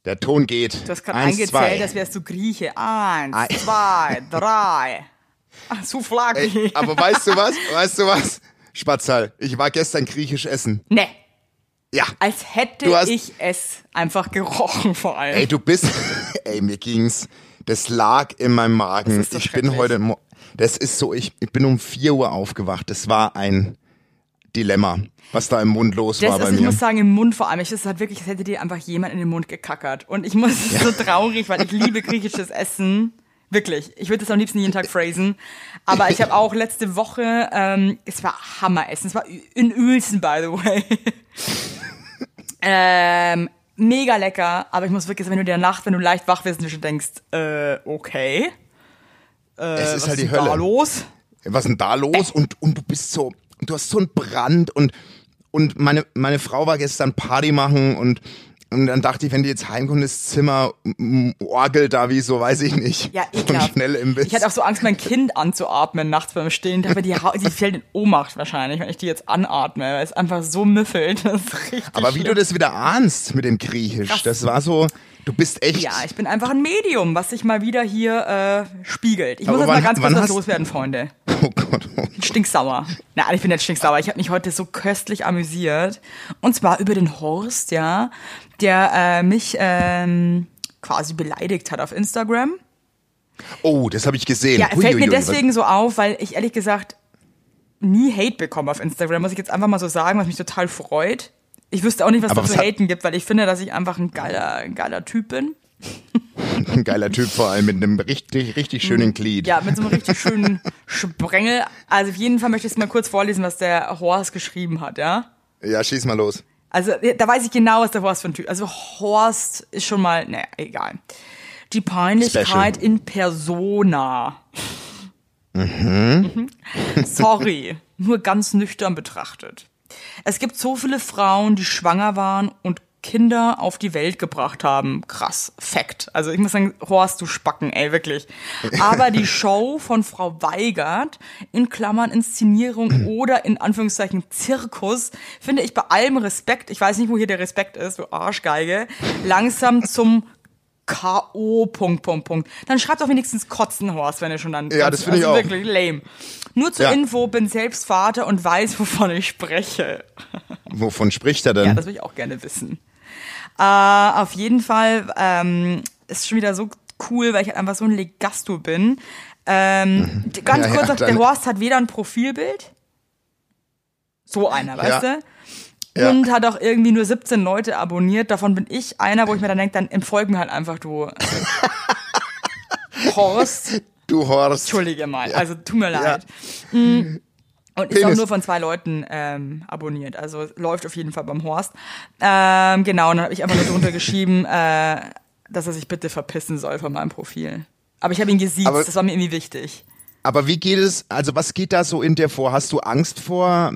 Der Ton geht. Du hast gerade 1, eingezählt, 2. als wärst du Grieche. 1, 2, 3. Souvlaki. Aber weißt du was? Spatzal, ich war gestern griechisch essen. Ne. Ja. Als hätte ich es einfach gerochen vor allem. Ey, du bist, mir ging's, das lag in meinem Magen. Das ist so ich bin heute, das ist so, ich bin um 4 Uhr aufgewacht. Das war ein Dilemma, was da im Mund los war bei mir. Ich muss sagen, im Mund vor allem. Das ist halt wirklich, als hätte dir einfach jemand in den Mund gekackert. Und ich muss, es ist so traurig, weil ich liebe griechisches Essen. Wirklich. Ich würde das am liebsten jeden Tag phrasen. Aber ich habe auch letzte Woche, es war Hammeressen. Es war in Uelzen, by the way. Mega lecker. Aber ich muss wirklich sagen, wenn du in der Nacht, wenn du leicht wach wirst und du schon denkst, okay. Es ist was halt die ist Hölle. Da los? Was ist denn da los? Und du bist so, du hast so einen Brand und meine Frau war gestern Party machen und dann dachte ich, wenn die jetzt heimkommt, das Zimmer orgelt da wie so, weiß ich nicht. Ja, ekelhaft. Schnell im Biss. Ich hatte auch so Angst, mein Kind anzuatmen nachts beim Stillen. Aber die fällt in Ohnmacht wahrscheinlich, wenn ich die jetzt anatme, weil es einfach so müffelt. Das ist richtig Aber wie schlimm. du das wieder ahnst mit dem Griechisch, Krass. das war so, du bist echt. Ja, ich bin einfach ein Medium, was sich mal wieder hier spiegelt. Ich Aber muss jetzt mal ganz kurz wann was loswerden, Freunde. Oh Gott. Stinksauer. Nein, ich bin nicht stinksauer. Ich habe mich heute so köstlich amüsiert. Und zwar über den Horst, ja, der mich quasi beleidigt hat auf Instagram. Oh, das habe ich gesehen. Ja, fällt mir deswegen so auf, weil ich ehrlich gesagt nie Hate bekomme auf Instagram, muss ich jetzt einfach mal so sagen, was mich total freut. Ich wüsste auch nicht, was da zu haten gibt, weil ich finde, dass ich einfach ein geiler Typ bin. Ein geiler Typ, vor allem mit einem richtig schönen Glied. Ja, mit so einem richtig schönen Sprengel. Also auf jeden Fall möchte ich es mal kurz vorlesen, was der Horst geschrieben hat, ja? Ja, schieß mal los. Also da weiß ich genau, was der Horst für ein Typ ist. Also Horst ist schon mal, naja, egal. Die Peinlichkeit Special. in Persona. Sorry, nur ganz nüchtern betrachtet. Es gibt so viele Frauen, die schwanger waren und Kinder auf die Welt gebracht haben. Krass, Fact. Also ich muss sagen, Horst, du Spacken, ey, wirklich. Aber die Show von Frau Weigert, in Klammern Inszenierung oder in Anführungszeichen Zirkus, finde ich bei allem Respekt, ich weiß nicht, wo hier der Respekt ist, du Arschgeige, langsam zum K.O. ... Dann schreibt doch wenigstens Kotzen, Horst, wenn ihr schon dann... Ja, das finde ich auch. Wirklich lame. Nur zur Ja. Info, bin selbst Vater und weiß, wovon ich spreche. Wovon spricht er denn? Ja, das will ich auch gerne wissen. Auf jeden Fall ist schon wieder so cool, weil ich halt einfach so ein Legasto bin. Ganz kurz noch, der Horst hat weder ein Profilbild, so einer, weißt du? Ja. Und hat auch irgendwie nur 17 Leute abonniert. Davon bin ich einer, wo ich mir dann denke, dann entfolg mir halt einfach, du Horst. Du Horst. Entschuldige mal, also tut mir leid. Und ist auch nur von 2 Leuten abonniert. Also läuft auf jeden Fall beim Horst. Genau, und dann habe ich einfach nur drunter geschrieben, dass er sich bitte verpissen soll von meinem Profil. Aber ich habe ihn gesiezt, das war mir irgendwie wichtig. Aber wie geht es, also was geht da so in dir vor? Hast du Angst vor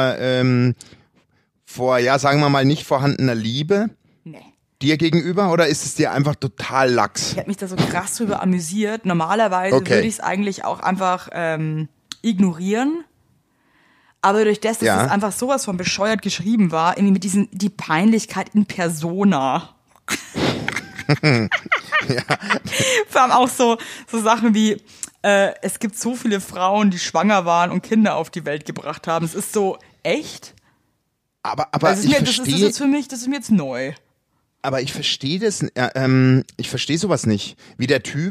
ja, sagen wir mal, nicht vorhandener Liebe? Nee. Dir gegenüber oder ist es dir einfach total lax? Ich habe mich da so krass drüber amüsiert. Normalerweise würde ich es eigentlich auch einfach ignorieren. Aber durch das, dass das einfach sowas von bescheuert geschrieben war, irgendwie mit die Peinlichkeit in Persona. Ja. Vor allem auch so Sachen wie, es gibt so viele Frauen, die schwanger waren und Kinder auf die Welt gebracht haben. Es ist so, echt? Aber das ich ist jetzt für mich, das ist mir jetzt neu. Aber ich verstehe das, ich verstehe sowas nicht. Wie der Typ,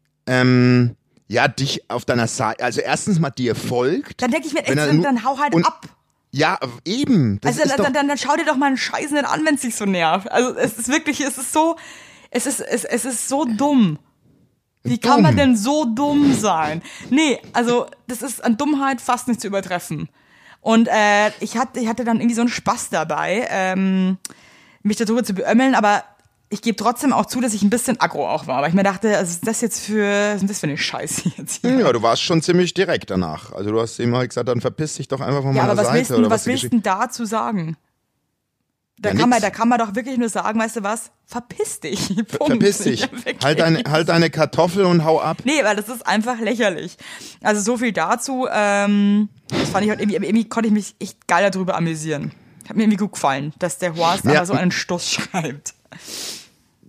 dich auf deiner Seite, also erstens mal dir folgt. Dann denke ich mir, dann hau halt ab. Ja, eben. Das also ist dann schau dir doch mal einen Scheiß nicht an, wenn es dich so nervt. Also es ist wirklich, es ist so dumm. Wie kann man denn so dumm sein? Nee, also das ist an Dummheit fast nicht zu übertreffen. Und ich hatte dann irgendwie so einen Spaß dabei, mich darüber zu beömmeln, aber ich gebe trotzdem auch zu, dass ich ein bisschen aggro auch war. Weil ich mir dachte, was ist das für eine Scheiße jetzt hier? Ja, du warst schon ziemlich direkt danach. Also du hast ihm halt gesagt, dann verpiss dich doch einfach von meiner Seite. Ja, aber was willst du denn dazu sagen? Da kann man doch wirklich nur sagen, weißt du was? Verpiss dich. Punkt. Verpiss dich. Ja, halt deine Kartoffel und hau ab. Nee, weil das ist einfach lächerlich. Also so viel dazu. Das fand ich halt irgendwie konnte ich mich echt geil darüber amüsieren. Hat mir irgendwie gut gefallen, dass der Horst aber so einen Stuss schreibt.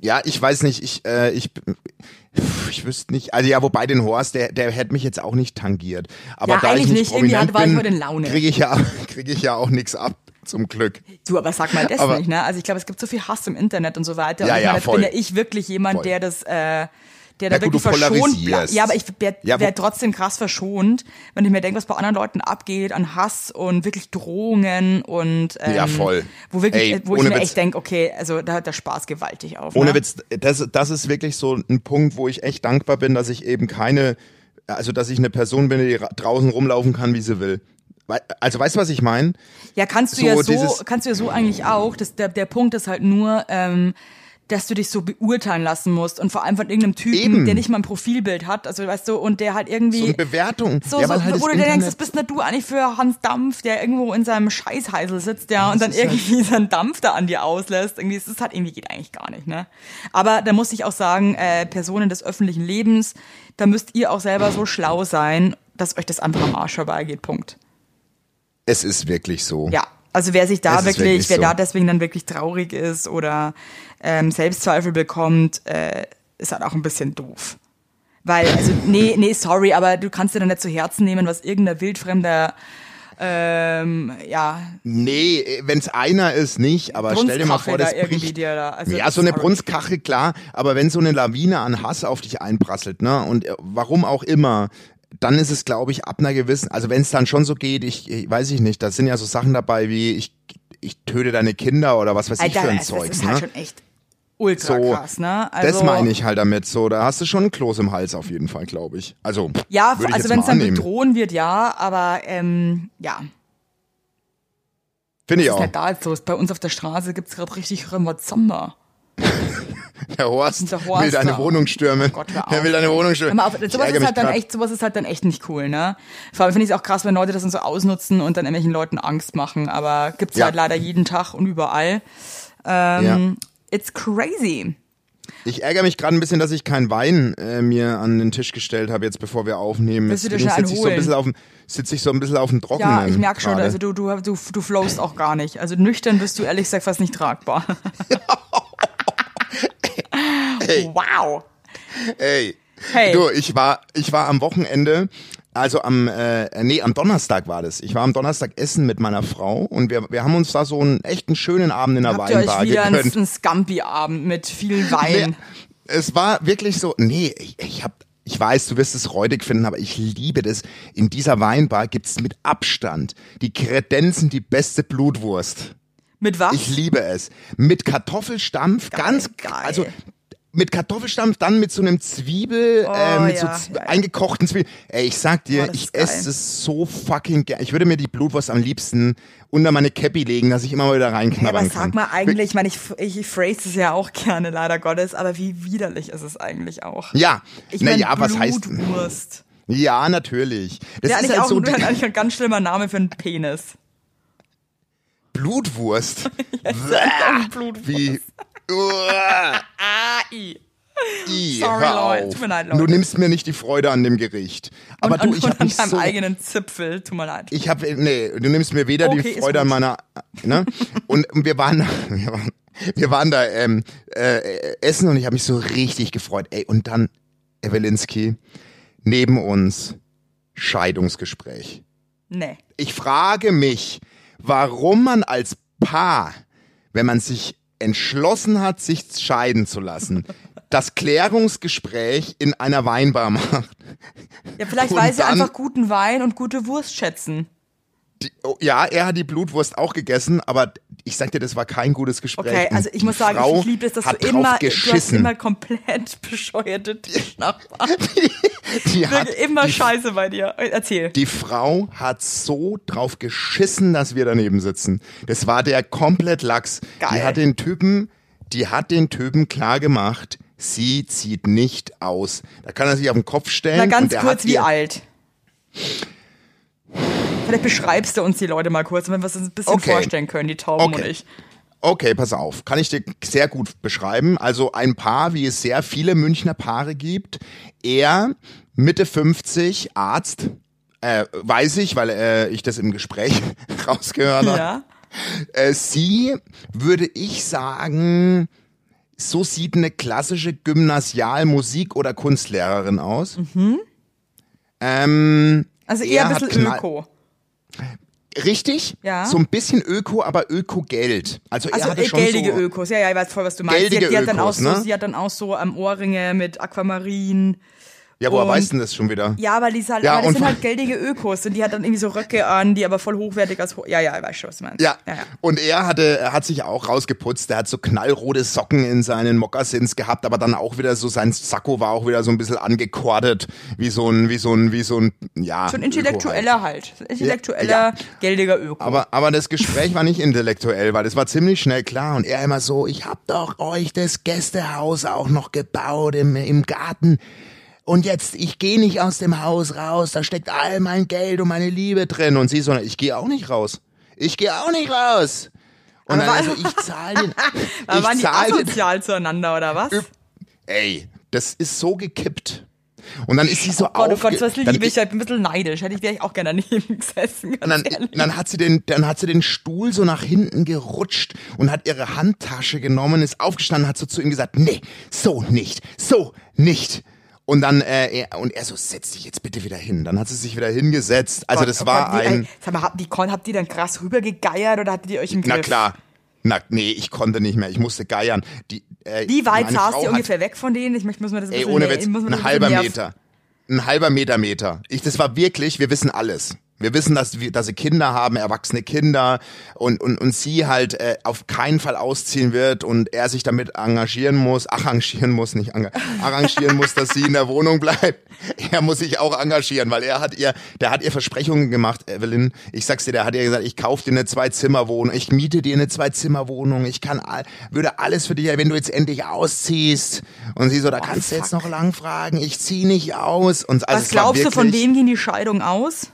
Ja, ich weiß nicht, ich wüsste nicht, also ja, wobei den Horst, der hätte mich jetzt auch nicht tangiert. Aber Ja, da ich eigentlich nicht nicht, irgendwie prominent war ich bin, heute in Laune. kriege ich ja auch nichts ab, zum Glück. Du, aber sag mal das Aber- nicht, ne? Also ich glaube, es gibt so viel Hass im Internet und so weiter. Ja, und ich ja, meine, jetzt voll. bin ja ich wirklich jemand, Voll. der das, der da Ja, gut, wirklich du verschont polarisierst. bleibt. Ja, aber ich Ja, wär trotzdem krass verschont, wenn ich mir denke, was bei anderen Leuten abgeht an Hass und wirklich Drohungen und Ja, voll. wo wirklich, Ey, wo ich ohne mir Witz. echt denke, okay, also da hört der Spaß gewaltig auf. Ohne ne? Witz, das ist wirklich so ein Punkt, wo ich echt dankbar bin, dass ich eben dass ich eine Person bin, die draußen rumlaufen kann, wie sie will. Also weißt du, was ich meine? Ja, kannst du ja so eigentlich auch. Der Punkt ist halt nur, dass du dich so beurteilen lassen musst und vor allem von irgendeinem Typen, Eben. der nicht mal ein Profilbild hat, also weißt du, und der halt irgendwie So eine Bewertung. so, Ja, weil halt wo das du dir denkst, Internet- das bist nicht du eigentlich für Hans Dampf, der irgendwo in seinem Scheißheisel sitzt, ja, und dann ist halt- irgendwie seinen Dampf da an dir auslässt. Irgendwie, das ist halt irgendwie geht eigentlich gar nicht, ne? Aber da muss ich auch sagen, Personen des öffentlichen Lebens, da müsst ihr auch selber so schlau sein, dass euch das einfach am Arsch vorbeigeht, Punkt. Es ist wirklich so. Ja, also wer sich da Es ist wirklich, wer so. da deswegen dann wirklich traurig ist oder Selbstzweifel bekommt, ist halt auch ein bisschen doof. Weil, also, nee, sorry, aber du kannst dir dann nicht zu Herzen nehmen, was irgendein wildfremder, ja, Nee, wenn's einer ist, nicht, aber stell dir mal vor, das da irgendwie bricht. dir da. Also, Ja, so eine sorry. Brunstkache, klar, aber wenn so eine Lawine an Hass auf dich einprasselt, ne, und warum auch immer, dann ist es, glaube ich, ab einer gewissen, also wenn es dann schon so geht, ich weiß ich nicht, da sind ja so Sachen dabei wie, ich töte deine Kinder oder was weiß ich für ein das Zeugs, ist ne? halt schon echt ultra So, krass, ne? Also, das meine ich halt damit, so, da hast du schon ein Kloß im Hals auf jeden Fall, glaube ich. Also, ja, würde ich also jetzt wenn es mal dann annehmen. bedrohen wird, ja, aber ja. Finde ich Was ist auch. denn da jetzt los? Bei uns auf der Straße gibt's gerade richtig Rambazamba. Der Horst, Der Horst will deine da. Wohnung stürmen. Oh Gott, hör auf. Er will deine Wohnung stürmen. Hör mal auf, Ich sowas ärgere mich grad. sowas ist halt dann echt nicht cool, ne? Vor allem finde ich es auch krass, wenn Leute das dann so ausnutzen und dann irgendwelchen Leuten Angst machen, aber gibt's Ja. halt leider jeden Tag und überall. Ja. It's crazy. Ich ärgere mich gerade ein bisschen, dass ich keinen Wein mir an den Tisch gestellt habe, jetzt bevor wir aufnehmen. Willst du Jetzt dir schon einen sitze ich so ein bisschen auf dem Trockenen. Ja, ich merke schon, gerade. also du flowst auch gar nicht. Also nüchtern bist du ehrlich gesagt fast nicht tragbar. Hey. Wow. Ey. Hey. Du, ich war am Wochenende, also am Donnerstag war das. Ich war am Donnerstag essen mit meiner Frau und wir haben uns da so einen echten schönen Abend in der Habt ihr euch Weinbar wieder gegönnt. einen Scampi-Abend mit viel Wein? Nee, es war wirklich so, ich weiß, du wirst es räudig finden, aber ich liebe das. In dieser Weinbar gibt's mit Abstand die Kredenzen die beste Blutwurst. Mit was? Ich liebe es. Mit Kartoffelstampf, geil. also mit Kartoffelstampf, dann mit so einem Zwiebel, mit ja, so eingekochten Zwiebeln. Ey, ich sag dir, Oh, das ich ist geil. esse es so fucking gern. Ich würde mir die Blutwurst am liebsten unter meine Cappy legen, dass ich immer mal wieder Ja, aber reinknabbern kann. sag mal eigentlich, ich meine, ich phrase es ja auch gerne, leider Gottes, aber wie widerlich ist es eigentlich auch? Ja, Ich meine, naja, was heißt... Blutwurst. Ja, natürlich. Das Ja, ist eigentlich halt auch so eigentlich ein ganz schlimmer Name für einen Penis. Blutwurst. Blutwurst. Wie... Sorry, hör Leute. auf. Tut mir leid, Leute. Du nimmst mir nicht die Freude an dem Gericht. Aber und du, ich habe an mich deinem so... eigenen Zipfel, tut mir leid. Du nimmst mir weder Okay, die ist Freude an gut. meiner, ne? Und wir waren da essen und ich habe mich so richtig gefreut. Ey, und dann Ewelinski neben uns Scheidungsgespräch. Nee. Ich frage mich, warum man als Paar, wenn man sich entschlossen hat, sich scheiden zu lassen, das Klärungsgespräch in einer Weinbar macht. Ja, vielleicht Und weil sie dann- einfach guten Wein und gute Wurst schätzen. Ja, er hat die Blutwurst auch gegessen, aber ich sag dir, das war kein gutes Gespräch. Okay, also ich Und muss die sagen, Frau ich liebe es, dass hat du drauf hast geschissen. immer komplett bescheuerte Tischnachbarn. Die hat Wirklich immer die, Scheiße bei dir. Erzähl. die Frau hat so drauf geschissen, dass wir daneben sitzen. Das war der komplett Lachs. Geil. Die hat den Typen klar gemacht, sie zieht nicht aus. Da kann er sich auf den Kopf stellen. Na, ganz und der kurz, hat wie ihr- alt? Vielleicht beschreibst du uns die Leute mal kurz, wenn wir uns das ein bisschen Okay. vorstellen können, die Tauben Okay. und ich. Okay, pass auf. Kann ich dir sehr gut beschreiben. Also ein Paar, wie es sehr viele Münchner Paare gibt. Er, Mitte 50, Arzt, weiß ich, weil ich das im Gespräch rausgehört habe. Ja. Sie, würde ich sagen, so sieht eine klassische Gymnasial-Musik- oder Kunstlehrerin aus. Also eher er ein hat bisschen Öko. Richtig, Ja. so ein bisschen Öko, aber Öko-Geld. Also er Also hatte schon geldige so Ökos, ja, ich weiß voll, was du meinst. Geldige Die hat dann auch Ökos, so, ne? sie hat dann auch so Ohrringe mit Aquamarin. Ja, woher und- weißt du denn das schon wieder? Ja, aber die sind halt, Ja, aber das und sind vor- halt geldige Ökos und die hat dann irgendwie so Röcke an, die aber voll hochwertig als ja, ich weiß schon, was du meinst. Ja. ja. Und er hat sich auch rausgeputzt. Er hat so knallrote Socken in seinen Mokassins gehabt, aber dann auch wieder so, sein Sakko war auch wieder so ein bisschen angekordet, wie so ein, ja. So ein Öko intellektueller halt. So ein intellektueller, Ja. geldiger Öko. Aber das Gespräch war nicht intellektuell, weil es war ziemlich schnell klar und er immer so, ich hab doch euch das Gästehaus auch noch gebaut im Garten. Und jetzt, ich gehe nicht aus dem Haus raus, da steckt all mein Geld und meine Liebe drin. Und sie so, ich gehe auch nicht raus. Ich gehe auch nicht raus. Und Aber dann also, ich zahle den. aber waren die zahl den. asozial zueinander, oder was? Ey, das ist so gekippt. Und dann ist sie so Oh Gott, was dann- liebe ich, ich bin ein bisschen neidisch. Wäre ich auch gerne daneben gesessen, Und ganz dann, ehrlich. dann hat sie den Stuhl so nach hinten gerutscht und hat ihre Handtasche genommen, ist aufgestanden, hat so zu ihm gesagt, nee, so nicht. Und dann, er so, setz dich jetzt bitte wieder hin. Dann hat sie sich wieder hingesetzt. Also das war ein, Sag mal, habt ihr dann krass rübergegeiert oder hattet ihr euch im Griff? na klar, nee, ich konnte nicht mehr, ich musste geiern. Wie weit meine saß Frau ihr hat- ungefähr weg von denen? Ich muss mir das ein Ey, bisschen ohne Witz, muss mir das ein halber bisschen Meter. Ein halber Meter. Das war wirklich, wir wissen alles. Wir wissen, dass sie Kinder haben, erwachsene Kinder und sie halt auf keinen Fall ausziehen wird und er sich damit arrangieren muss, dass sie in der Wohnung bleibt. Er muss sich auch engagieren, weil der hat ihr Versprechungen gemacht, Evelyn. Ich sag's dir, der hat ihr gesagt, ich kauf dir eine 2-Zimmer-Wohnung, ich miete dir eine 2-Zimmer-Wohnung, würde alles für dich, wenn du jetzt endlich ausziehst. Und sie so, da kannst du jetzt noch lang fragen, ich zieh nicht aus. Und also Was glaubst du, von wem ging die Scheidung aus?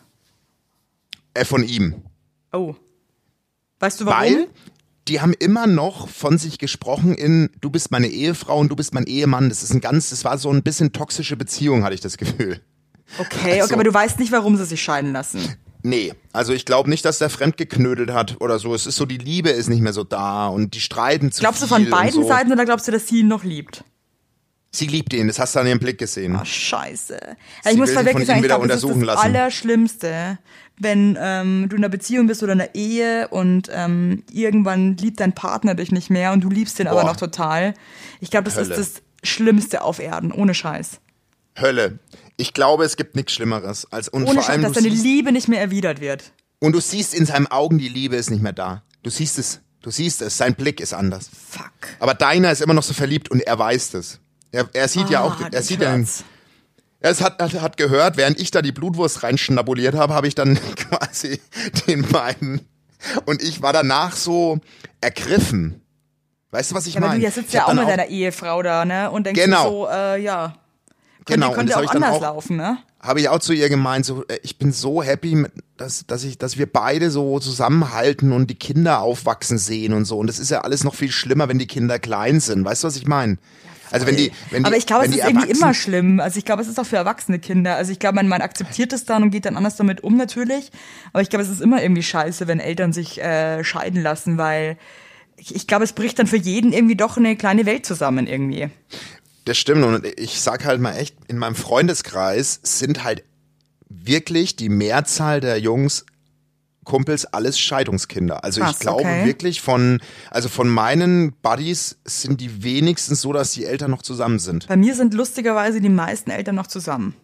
Von ihm. Oh. Weißt du warum? Weil die haben immer noch von sich gesprochen in, du bist meine Ehefrau und du bist mein Ehemann. Das war so ein bisschen toxische Beziehung, hatte ich das Gefühl. Okay, Also- aber du weißt nicht, warum sie sich scheiden lassen. Nee, also ich glaube nicht, dass der fremdgeknödelt hat oder so. Es ist so, die Liebe ist nicht mehr so da und die streiten zu Glaubst du viel von beiden und so. Seiten oder glaubst du, dass sie ihn noch liebt? Sie liebt ihn, das hast du an ihrem Blick gesehen. Ah, scheiße. Sie Ich muss will mal sich wirklich von ihm sagen, ich wieder glaube, das ist untersuchen das lassen. Allerschlimmste, wenn du in einer Beziehung bist oder in einer Ehe und irgendwann liebt dein Partner dich nicht mehr und du liebst den aber Boah. noch total. Ich glaube, das Hölle. ist das Schlimmste auf Erden, ohne Scheiß. Hölle. Ich glaube, es gibt nichts Schlimmeres als und Ohne vor Scheiß, allem dass du deine siehst, Liebe nicht mehr erwidert wird. und du siehst in seinen Augen, die Liebe ist nicht mehr da. Du siehst es, sein Blick ist anders. Fuck. Aber deiner ist immer noch so verliebt und er weiß das. Er sieht ja auch, er das sieht ja, hurt's. er hat gehört, während ich da die Blutwurst reinschnabuliert habe, habe ich dann quasi den beiden und ich war danach so ergriffen. Weißt du, was ich Ja, aber meine? du sitzt Ich ja hab auch dann mit deiner Ehefrau da, ne? Und denkst Genau. dir so, ja. Genau, und Könnte das auch habe ich dann anders auch, laufen, ne? habe ich auch zu ihr gemeint, so, ich bin so happy, dass wir beide so zusammenhalten und die Kinder aufwachsen sehen und so. Und das ist ja alles noch viel schlimmer, wenn die Kinder klein sind. Weißt du, was ich meine? Also wenn die Aber ich glaube, es wenn ist die irgendwie Erwachsenen- immer schlimm. Also ich glaube, es ist auch für erwachsene Kinder. Also ich glaube, man akzeptiert es dann und geht dann anders damit um natürlich. Aber ich glaube, es ist immer irgendwie scheiße, wenn Eltern sich scheiden lassen, weil ich glaube, es bricht dann für jeden irgendwie doch eine kleine Welt zusammen irgendwie. Das stimmt und ich sag halt mal echt, in meinem Freundeskreis sind halt wirklich die Mehrzahl der Jungs, Kumpels, alles Scheidungskinder. Also Krass, ich glaube okay. wirklich von meinen Buddies sind die wenigstens so, dass die Eltern noch zusammen sind. Bei mir sind lustigerweise die meisten Eltern noch zusammen.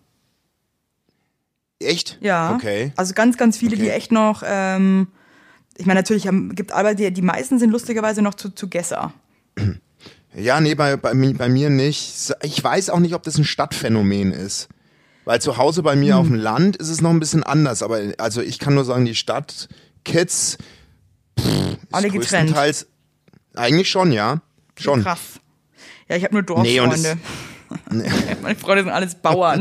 Echt? Ja. Okay. Also ganz, ganz viele, die Okay. echt noch, ich meine, natürlich gibt aber die meisten sind lustigerweise noch zu Gesser. Ja, nee, bei mir nicht. Ich weiß auch nicht, ob das ein Stadtphänomen ist. Weil zu Hause bei mir auf dem Land ist es noch ein bisschen anders. Aber also ich kann nur sagen, die Stadtkids Alle getrennt. größtenteils eigentlich schon, ja. Schon. Krass. Ja, ich habe nur Nee, und Dorffreunde. Meine Freunde sind alles Bauern.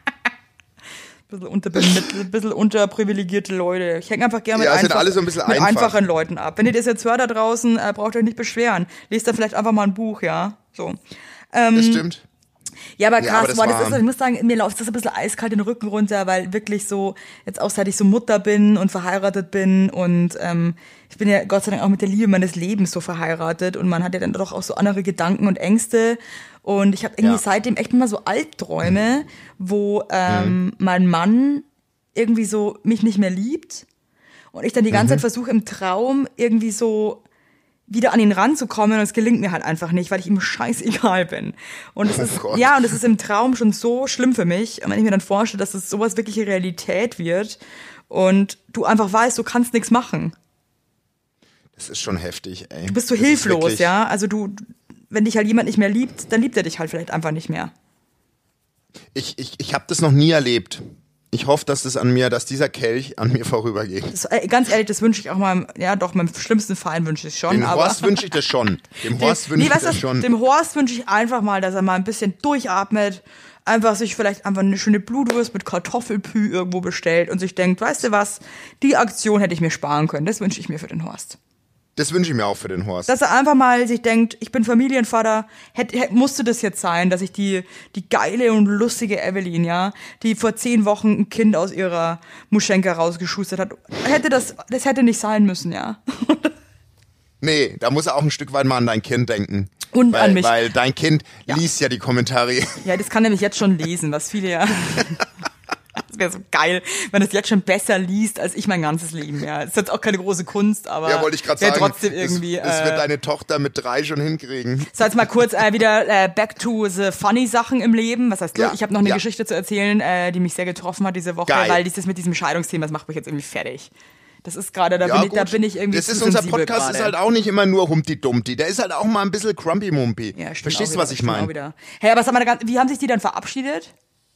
Bisschen unterprivilegierte Leute. Ich hänge einfach gerne mit, Ja, sind alle so ein bisschen mit einfach. einfachen Leuten ab. Wenn ihr das jetzt hört da draußen, braucht ihr euch nicht beschweren. Lest dann vielleicht einfach mal ein Buch, ja. So. Das stimmt. Ja, aber krass, Ja, aber das boah, war- ich muss sagen, mir läuft das ein bisschen eiskalt den Rücken runter, weil wirklich so, jetzt auch seit ich so Mutter bin und verheiratet bin und ich bin ja Gott sei Dank auch mit der Liebe meines Lebens so verheiratet und man hat ja dann doch auch so andere Gedanken und Ängste und ich habe irgendwie Ja. seitdem echt immer so Albträume, wo mein Mann irgendwie so mich nicht mehr liebt und ich dann die ganze Zeit versuche im Traum irgendwie so wieder an ihn ranzukommen und es gelingt mir halt einfach nicht, weil ich ihm scheißegal bin. Und es ist, Gott. ja, und es ist im Traum schon so schlimm für mich. Und wenn ich mir dann vorstelle, dass es sowas wirkliche Realität wird und du einfach weißt, du kannst nichts machen. Das ist schon heftig, ey. Du bist so Das ist hilflos, wirklich- ja. Also wenn dich halt jemand nicht mehr liebt, dann liebt er dich halt vielleicht einfach nicht mehr. Ich habe das noch nie erlebt. Ich hoffe, dass dieser Kelch an mir vorübergeht. Das, ganz ehrlich, das wünsche ich auch mal, ja doch, meinem schlimmsten Verein wünsche ich schon. Dem aber Horst wünsche ich das schon. Dem Horst wünsche ich weißt du das was? schon. Dem Horst wünsche ich einfach mal, dass er mal ein bisschen durchatmet, einfach sich vielleicht einfach eine schöne Blutwurst mit Kartoffelpü irgendwo bestellt und sich denkt, weißt du was, die Aktion hätte ich mir sparen können. Das wünsche ich mir für den Horst. Das wünsche ich mir auch für den Horst. Dass er einfach mal sich denkt, ich bin Familienvater, musste das jetzt sein, dass ich die geile und lustige Evelyn, ja, die vor 10 Wochen ein Kind aus ihrer Muschenka rausgeschustert hat, das hätte nicht sein müssen, ja. Nee, da muss er auch ein Stück weit mal an dein Kind denken. Und weil, an mich. Weil dein Kind liest ja die Kommentare. Ja, das kann nämlich jetzt schon lesen, was viele ja. Das wäre so geil, wenn es jetzt schon besser liest als ich mein ganzes Leben. Ja, ist jetzt auch keine große Kunst, aber Ja, wollte ich gerade wär sagen. trotzdem irgendwie. Das wird deine Tochter mit 3 schon hinkriegen. So, jetzt mal kurz wieder back to the funny Sachen im Leben. Was heißt, Ja, ich habe noch eine ja. Geschichte zu erzählen, die mich sehr getroffen hat diese Woche, Geil. weil dieses mit diesem Scheidungsthema, das macht mich jetzt irgendwie fertig. Das ist gerade, da Ja, bin ich irgendwie Das zu ist unser sensibel Podcast, gerade. ist halt auch nicht immer nur Humpty-Dumpty. Der ist halt auch mal ein bisschen Crumpy-Mumpy. Ja, stimmt Verstehst auch du, was wieder, ich stimmt auch meine? wieder. Hey, aber sag mal, wie haben sich die dann verabschiedet?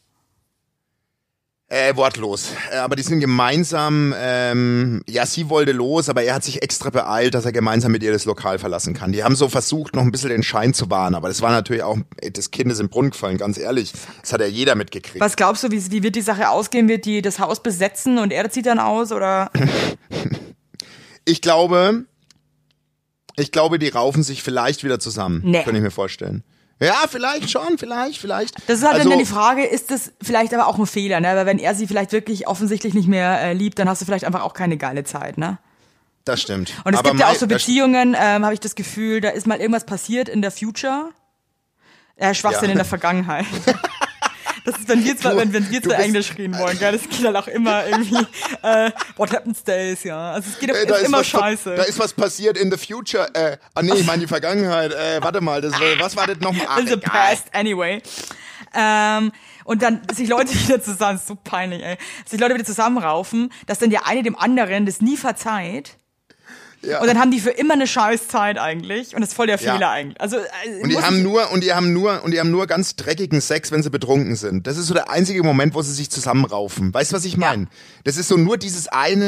Wortlos. Aber die sind gemeinsam, sie wollte los, aber er hat sich extra beeilt, dass er gemeinsam mit ihr das Lokal verlassen kann. Die haben so versucht, noch ein bisschen den Schein zu wahren, aber das war natürlich auch, das Kind ist im Brunnen gefallen, ganz ehrlich. Das hat ja jeder mitgekriegt. Was glaubst du, wie wird die Sache ausgehen? Wird die das Haus besetzen und er zieht dann aus, oder? Ich glaube, die raufen sich vielleicht wieder zusammen. Nee. Könnte ich mir vorstellen. Ja, vielleicht schon, vielleicht. Das ist halt Also- dann die Frage, ist das vielleicht aber auch ein Fehler, ne? Weil wenn er sie vielleicht wirklich offensichtlich nicht mehr liebt, dann hast du vielleicht einfach auch keine geile Zeit, ne? Das stimmt. Und es Aber gibt ja auch so das- Beziehungen, habe ich das Gefühl, da ist mal irgendwas passiert in der Future. Schwachsinn Ja. in der Vergangenheit. Das ist, wenn wir zwei bist- Englisch reden wollen, gell? Das geht halt auch immer irgendwie, what happens days, ja. Also es geht da ist immer was, scheiße. Da ist was passiert in the future. Ich meine die Vergangenheit. Warte mal, was war das nochmal? In the past, anyway. Und dann sich Leute wieder zusammen, ist so peinlich, ey, sich Leute wieder zusammenraufen, dass dann der eine dem anderen das nie verzeiht. Ja. Und dann haben die für immer eine Scheißzeit eigentlich. Und das ist voll der Ja. Fehler eigentlich. Also, Und die haben nur ganz dreckigen Sex, wenn sie betrunken sind. Das ist so der einzige Moment, wo sie sich zusammenraufen. Weißt du, was ich meine? Das ist so nur dieses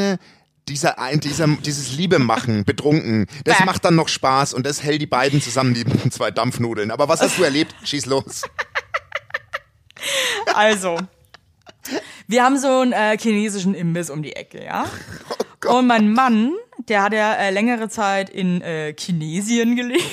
Liebe machen, betrunken. Das Bäh. macht dann noch Spaß und das hält die beiden zusammen, die 2 Dampfnudeln. Aber was hast du erlebt? Schieß los. Also, wir haben so einen chinesischen Imbiss um die Ecke, ja? Und mein Mann, der hat ja längere Zeit in Chinesien gelebt.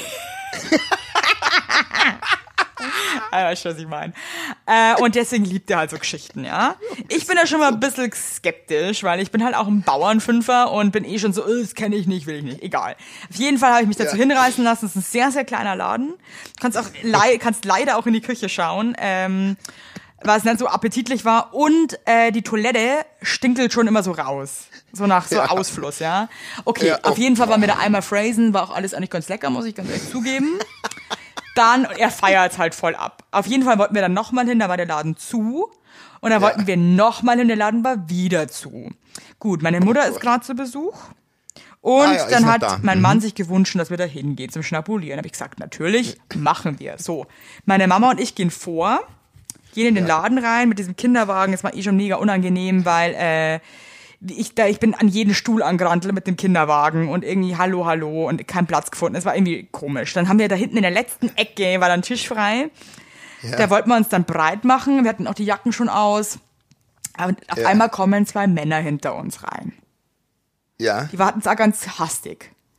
Weißt du, was ich meine? Und deswegen liebt er halt so Geschichten, ja? Ich bin da schon mal ein bisschen skeptisch, weil ich bin halt auch ein Bauernfünfer und bin schon so, das kenne ich nicht, will ich nicht, egal. Auf jeden Fall habe ich mich dazu hinreißen lassen. Es ist ein sehr, sehr kleiner Laden. Du kannst leider auch in die Küche schauen, weil es nicht so appetitlich war. Und die Toilette stinkelt schon immer so raus. So nach so Ausfluss, ja? Okay, Ja, auf jeden Fall waren wir da einmal phrasen, war auch alles eigentlich ganz lecker, muss ich ganz ehrlich zugeben. Dann, er feiert halt voll ab. Auf jeden Fall wollten wir dann nochmal hin, da war der Laden zu. Und dann wollten wir nochmal hin, der Laden war wieder zu. Gut, meine Mutter ist gerade zu Besuch. Und ist dann noch hat da. mein Mann sich gewünscht, dass wir da hingehen zum Schnabulieren. Habe ich gesagt, natürlich, machen wir. So, meine Mama und ich gehen vor, gehen in den Laden rein mit diesem Kinderwagen. Das war schon mega unangenehm, weil ich bin an jeden Stuhl angerantelt mit dem Kinderwagen und irgendwie hallo und keinen Platz gefunden. Es war irgendwie komisch. Dann haben wir da hinten in der letzten Ecke, war dann Tisch frei. Ja. Da wollten wir uns dann breit machen. Wir hatten auch die Jacken schon aus. Aber auf einmal kommen 2 Männer hinter uns rein. Ja. Die warten es auch ganz hastig.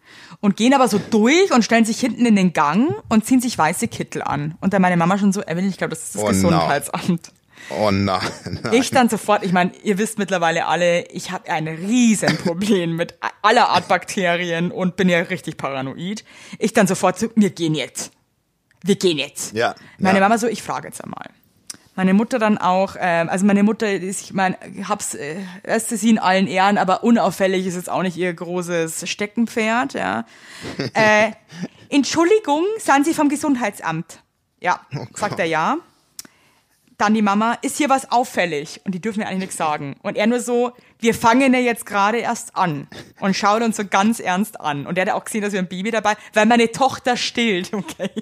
und gehen aber so durch und stellen sich hinten in den Gang und ziehen sich weiße Kittel an. Und dann meine Mama schon so, Evelyn, ich glaube, das ist das Gesundheitsamt. Oh nein. Ich dann sofort, ich meine, ihr wisst mittlerweile alle, ich habe ein Riesenproblem mit aller Art Bakterien und bin ja richtig paranoid. Ich dann sofort so, wir gehen jetzt. Ja. Meine Mama so, ich frage jetzt einmal. Meine Mutter dann auch, also meine Mutter ist, ich meine, ist sie in allen Ehren, aber unauffällig ist jetzt auch nicht ihr großes Steckenpferd, ja. Entschuldigung, sind Sie vom Gesundheitsamt? Ja, sagt er ja. Dann die Mama, ist hier was auffällig? Und die dürfen mir eigentlich nichts sagen. Und er nur so, wir fangen ja jetzt gerade erst an. Und schaut uns so ganz ernst an. Und er hat auch gesehen, dass wir ein Baby dabei, weil meine Tochter stillt. Okay.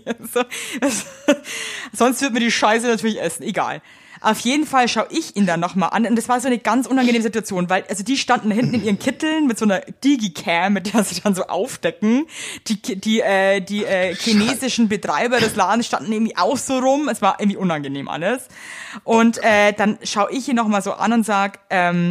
Sonst wird mir die Scheiße natürlich essen. Egal. Auf jeden Fall schaue ich ihn dann nochmal an. Und das war so eine ganz unangenehme Situation, weil, also die standen da hinten in ihren Kitteln mit so einer Digicam, mit der sie dann so aufdecken. Die chinesischen Betreiber des Ladens standen irgendwie auch so rum. Es war irgendwie unangenehm alles. Und dann schaue ich ihn nochmal so an und sag,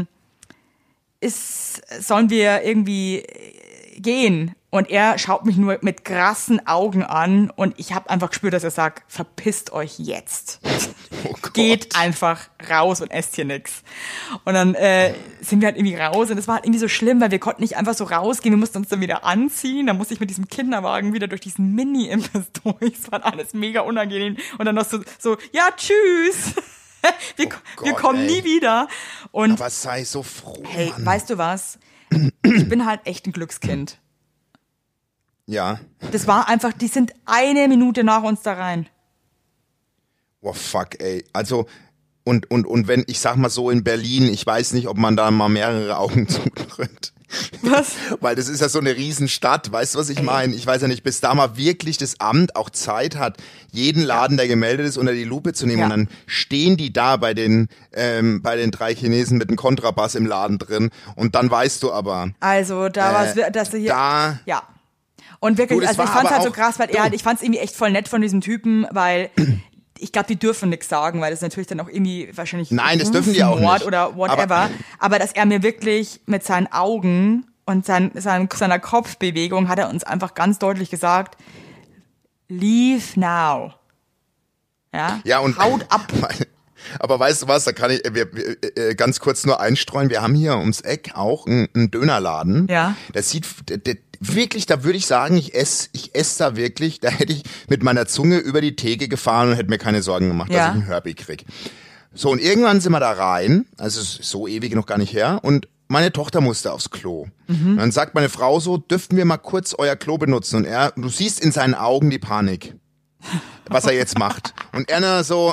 sollen wir irgendwie gehen? Und er schaut mich nur mit krassen Augen an und ich habe einfach gespürt, dass er sagt, verpisst euch jetzt. Oh Gott. Geht einfach raus und esst hier nix. Und dann sind wir halt irgendwie raus und das war halt irgendwie so schlimm, weil wir konnten nicht einfach so rausgehen, wir mussten uns dann wieder anziehen, dann musste ich mit diesem Kinderwagen wieder durch diesen Mini-Imbiss durch, es war alles mega unangenehm und dann noch so ja, tschüss. Wir kommen nie wieder. Und aber sei so froh, hey, Mann. weißt du was? Ich bin halt echt ein Glückskind. Ja. Das war einfach, die sind eine Minute nach uns da rein. Oh fuck, ey. Also, und wenn, ich sag mal so in Berlin, ich weiß nicht, ob man da mal mehrere Augen zudrückt. Was? Weil das ist ja so eine Riesenstadt, weißt du, was ich meine? Ich weiß ja nicht, bis da mal wirklich das Amt auch Zeit hat, jeden Laden, der gemeldet ist, unter die Lupe zu nehmen. Ja. Und dann stehen die da bei den 3 Chinesen mit einem Kontrabass im Laden drin. Und dann weißt du aber. Also, da war es, dass sie hier. Da. Ja. Und wirklich, Du, das also ich war fand's aber halt so auch- krass, weil du. ich fand's irgendwie echt voll nett von diesem Typen, weil ich glaube, die dürfen nichts sagen, weil das natürlich dann auch irgendwie wahrscheinlich Nein, das dürfen die auch Mord nicht. oder whatever. Aber dass er mir wirklich mit seinen Augen und seiner Kopfbewegung hat er uns einfach ganz deutlich gesagt, leave now. Ja, Ja, und haut ab. Aber weißt du was, da kann ich ganz kurz nur einstreuen. Wir haben hier ums Eck auch einen Dönerladen. Ja. Das sieht wirklich, da würde ich sagen, ich esse da wirklich, da hätte ich mit meiner Zunge über die Theke gefahren und hätte mir keine Sorgen gemacht, Ja. dass ich einen Herbie krieg. So, und irgendwann sind wir da rein, also es ist so ewig noch gar nicht her, und meine Tochter musste aufs Klo. Und dann sagt meine Frau so, dürften wir mal kurz euer Klo benutzen? Und du siehst in seinen Augen die Panik, was er jetzt macht. Und er nur so,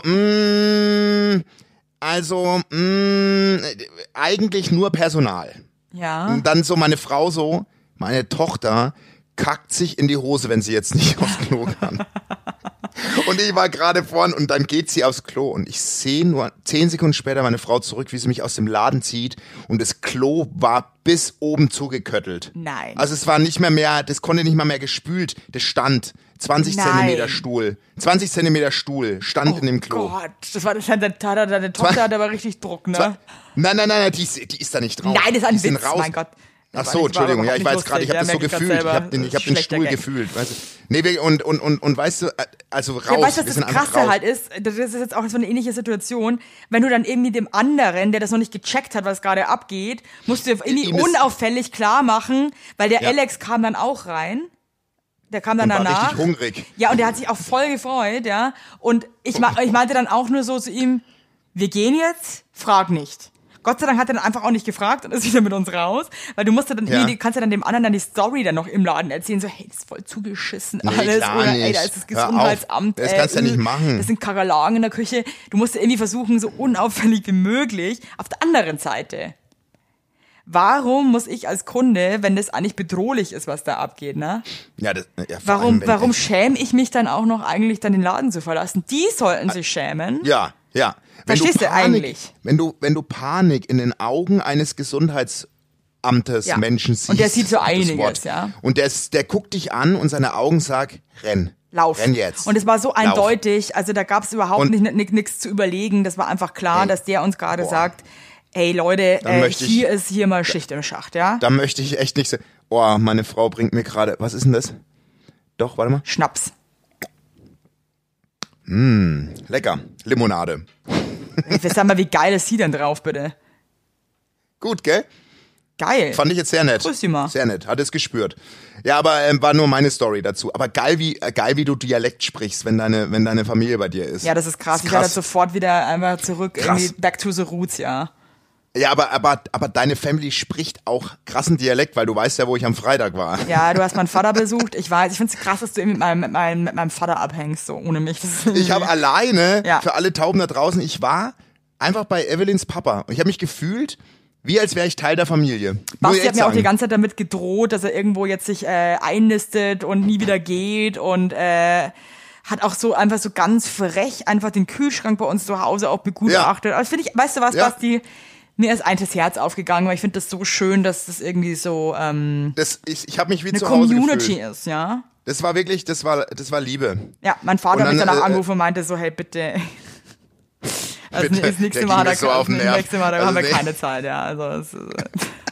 eigentlich nur Personal. Ja. Und dann so meine Frau so, meine Tochter kackt sich in die Hose, wenn sie jetzt nicht aufs Klo kann. Und ich war gerade vorn und dann geht sie aufs Klo und ich sehe nur 10 Sekunden später meine Frau zurück, wie sie mich aus dem Laden zieht und das Klo war bis oben zugeköttelt. Nein. Also es war nicht mehr, das konnte nicht mal mehr gespült, das stand 20 Nein. Zentimeter Stuhl. 20 Zentimeter Stuhl stand in dem Klo. Gott, deine Tochter hat aber richtig Druck, ne? Nein, die ist da nicht drauf. Nein, das ist ein Die sind Witz, raus. mein Gott. Ach so, Entschuldigung, ja, ich weiß gerade, ich habe das so gefühlt. Ich habe den Stuhl gefühlt, weißt du. Nee, und weißt du, also raus. Ja, weißt du, was wir sind das einfach Krasse raus. halt ist? Das ist jetzt auch so eine ähnliche Situation. Wenn du dann irgendwie dem anderen, der das noch nicht gecheckt hat, was gerade abgeht, musst du irgendwie Ihm das- unauffällig klar machen, weil der Ja. Alex kam dann auch rein. Der kam dann Und war danach. richtig hungrig. Ja, und der hat sich auch voll gefreut, ja. Und ich meinte dann auch nur so zu ihm, wir gehen jetzt, frag nicht. Gott sei Dank hat er dann einfach auch nicht gefragt und ist wieder mit uns raus, weil du musst ja dann irgendwie, kannst ja dann dem anderen dann die Story dann noch im Laden erzählen, so, hey, das ist voll zugeschissen Nee, alles, klar oder ey, nicht. da ist das Hör auf. Gesundheitsamt. Das kannst du ja nicht machen. Das sind Kakerlaken in der Küche. Du musst ja irgendwie versuchen, so unauffällig wie möglich. Auf der anderen Seite, warum muss ich als Kunde, wenn das eigentlich bedrohlich ist, was da abgeht, ne? Ja, vor allem, wenn- Warum schäme ich mich dann auch noch eigentlich, dann den Laden zu verlassen? Die sollten sich schämen. Ja. Verstehst du eigentlich? Wenn du Panik in den Augen eines Gesundheitsamtes Ja. Menschen siehst. Und der sieht so das einiges, Wort, ja. Und der guckt dich an und seine Augen sagen, renn. Lauf. Renn jetzt. Und es war so Lauf. eindeutig, also da gab es überhaupt Und- nichts zu überlegen. Das war einfach klar, Ey, dass der uns gerade boah. sagt, ey Leute, Dann möchte ich- hier ist mal Schicht im Schacht, ja? Da möchte ich echt nicht sagen. Oh, meine Frau bringt mir gerade, was ist denn das? Doch, warte mal. Schnaps. Lecker. Limonade. Sag mal, wie geil ist sie denn drauf, bitte? Gut, gell? Geil. Fand ich jetzt sehr nett. Grüß dich mal. Sehr nett, hat es gespürt. Ja, aber war nur meine Story dazu. Aber geil, wie du Dialekt sprichst, wenn deine Familie bei dir ist. Ja, das ist krass. Ich werde sofort wieder einmal zurück, irgendwie back to the roots, ja. Ja, aber deine Family spricht auch krassen Dialekt, weil du weißt ja, wo ich am Freitag war. Ja, du hast meinen Vater besucht. Ich weiß, ich find's krass, dass du mit meinem Vater abhängst, so ohne mich. Ich habe alleine, Ja. für alle Tauben da draußen, ich war einfach bei Evelyns Papa. Ich habe mich gefühlt, wie als wäre ich Teil der Familie. Basti hat mir auch die ganze Zeit damit gedroht, dass er irgendwo jetzt sich einnistet und nie wieder geht und hat auch so einfach so ganz frech einfach den Kühlschrank bei uns zu Hause auch begutachtet. Ja. Also finde ich, weißt du was, Ja. Basti? Mir ist ein das Herz aufgegangen, weil ich finde das so schön, dass das irgendwie so Ich habe mich wie eine zu Hause Community gefühlt. ist, ja. Das war wirklich, das war Liebe. Ja, mein Vater Und hat mich dann, danach angerufen und meinte so, hey, bitte. Also Bitte, das nächste der Mal, ging mir so auf den Nerv. nächste Mal, da Also haben wir nee. keine Zeit, ja. Also das ist,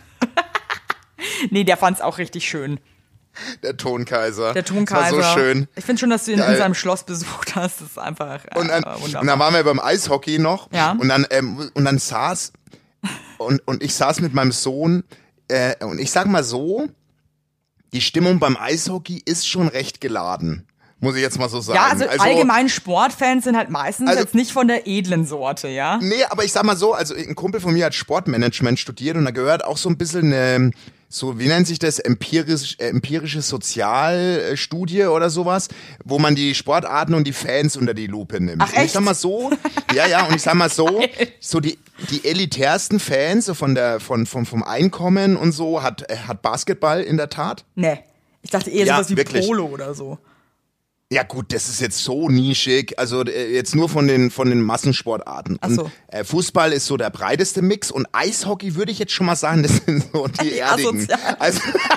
nee, der fand's auch richtig schön. Der Tonkaiser. Der Tonkaiser. Das war so schön. Ich finde schon, dass du ihn in Geil. seinem Schloss besucht hast. Das ist einfach Und dann wunderbar. waren wir beim Eishockey noch. Ja. Und dann saß und ich saß mit meinem Sohn und ich sag mal so, die Stimmung beim Eishockey ist schon recht geladen. Muss ich jetzt mal so sagen. Ja, also allgemein Sportfans sind halt meistens Also- jetzt nicht von der edlen Sorte, ja? Nee, aber ich sag mal so, also ein Kumpel von mir hat Sportmanagement studiert und da gehört auch so ein bisschen eine, so, wie nennt sich das, empirische Sozialstudie oder sowas, wo man die Sportarten und die Fans unter die Lupe nimmt. Ach, Und ich echt? sag mal so, und ich sag mal so, so die elitärsten Fans, so vom Einkommen und so, hat Basketball in der Tat. Nee. Ich dachte eher Ja, sowas wie wirklich. Polo oder so. Ja gut, das ist jetzt so nischig, also jetzt nur von den Massensportarten. Ach so. Und, Fußball ist so der breiteste Mix und Eishockey würde ich jetzt schon mal sagen, das sind so die Erdigen. Asozial. Also,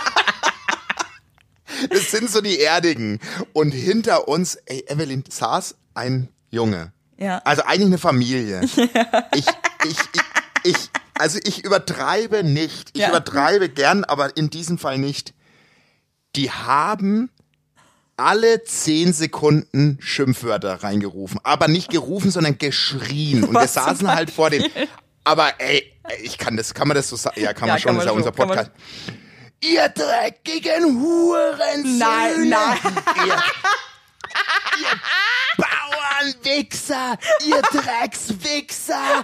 das sind so die Erdigen. Und hinter uns, Evelyn, saß ein Junge. Ja. Also eigentlich eine Familie. Ich übertreibe nicht. Ich Ja. übertreibe gern, aber in diesem Fall nicht. Die haben alle 10 Sekunden Schimpfwörter reingerufen. Aber nicht gerufen, sondern geschrien. Und wir Was zum saßen halt vor den... Aber kann man das so sagen? Ja, kann man schon, das ist ja unser kann man- Podcast. Ihr dreckigen Hurensöhne! Nein. Ihr Bauernwichser! Ihr Dreckswichser!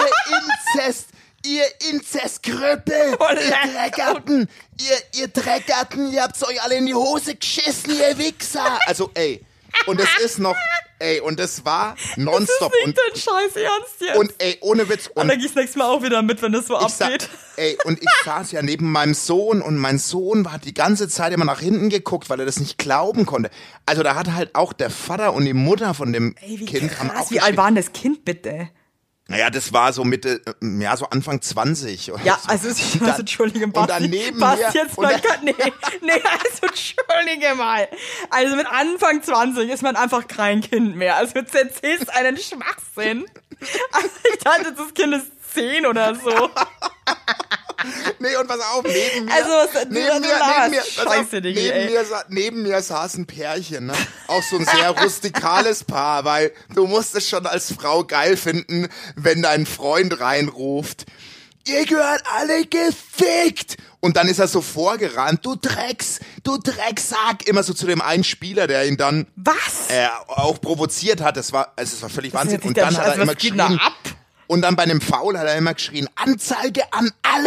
Ihr Inzestkrüppel! Ihr Dreckerten! Ihr Dreckerten! Ihr habt's euch alle in die Hose geschissen, ihr Wichser! Also, und es ist noch... und das war nonstop. Das ist nicht dein Scheiß Ernst jetzt. Und ohne Witz. Und dann gehst du nächstes Mal auch wieder mit, wenn das so abgeht. Und ich saß ja neben meinem Sohn und mein Sohn hat die ganze Zeit immer nach hinten geguckt, weil er das nicht glauben konnte. Also da hat halt auch der Vater und die Mutter von dem Wie Kind haben krass, auch wie alt war denn das Kind bitte? Naja, das war so Mitte, so Anfang 20. Oder Ja, so. also Entschuldige, und Basti. daneben Basti mir- jetzt und mal, dann- nee, also Entschuldige mal. Also mit Anfang 20 ist man einfach kein Kind mehr. Also du erzählst einen Schwachsinn. Also ich dachte, das Kind ist 10 oder so. Nee, und pass auf, neben mir, Also, was- pass auf, Scheiße, Diggi, ey. neben mir saß ein Pärchen, ne? Auch so ein sehr rustikales Paar, weil du musst es schon als Frau geil finden, wenn dein Freund reinruft, ihr gehört alle gefickt! Und dann ist er so vorgerannt, du Drecksack, immer so zu dem einen Spieler, der ihn dann Was? auch provoziert hat. Es war völlig Wahnsinn. jetzt Und nicht dann der hat er Scheiß, immer was geht da geschrien. ab? Und dann bei einem Foul hat er immer geschrien, Anzeige an alle!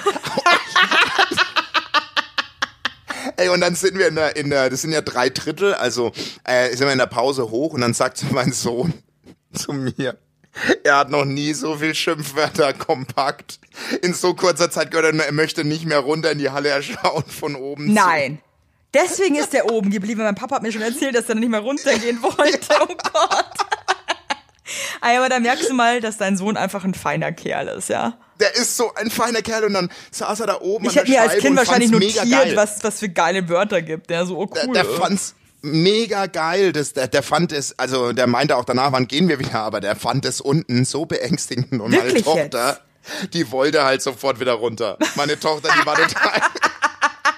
Und dann sind wir das sind ja 3/3, also sind wir in der Pause hoch und dann sagt mein Sohn zu mir, er hat noch nie so viel Schimpfwörter kompakt in so kurzer Zeit gehört, er möchte nicht mehr runter in die Halle, er schaut von oben Nein. Deswegen ist der oben geblieben. Mein Papa hat mir schon erzählt, dass er nicht mehr runtergehen wollte. Oh Gott. Aber da merkst du mal, dass dein Sohn einfach ein feiner Kerl ist, ja. Der ist so ein feiner Kerl und dann saß er da oben Ich an der hätte mir als Scheibe Kind und wahrscheinlich fand's mega notiert, geil. was für geile Wörter gibt. Der so, oh cool. Der fand's mega geil. Der fand es, also der meinte auch danach, wann gehen wir wieder, aber der fand es unten so beängstigend und Wirklich meine Tochter, die wollte halt sofort wieder runter. Meine Tochter, die war total...